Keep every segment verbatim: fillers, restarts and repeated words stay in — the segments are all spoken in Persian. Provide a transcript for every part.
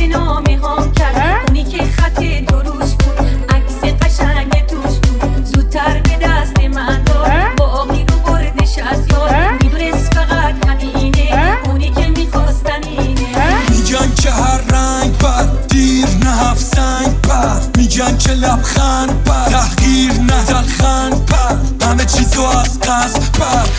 نامه هام کرد، اونی که خط دروش بود، عکس قشنگ توش بود، زودتر به دست من داد، باقی رو بردش از یاد، میدونست فقط همینه، اونی که میخواستم اینه. میگن که هر رنگ بد، دیر نه هفت سنگ پر، میگن که لبخند بد، تحقیر نه دلخند پر، همه چیزو از قصد پر.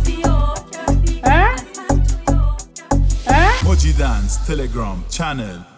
Moji Dance Telegram channel.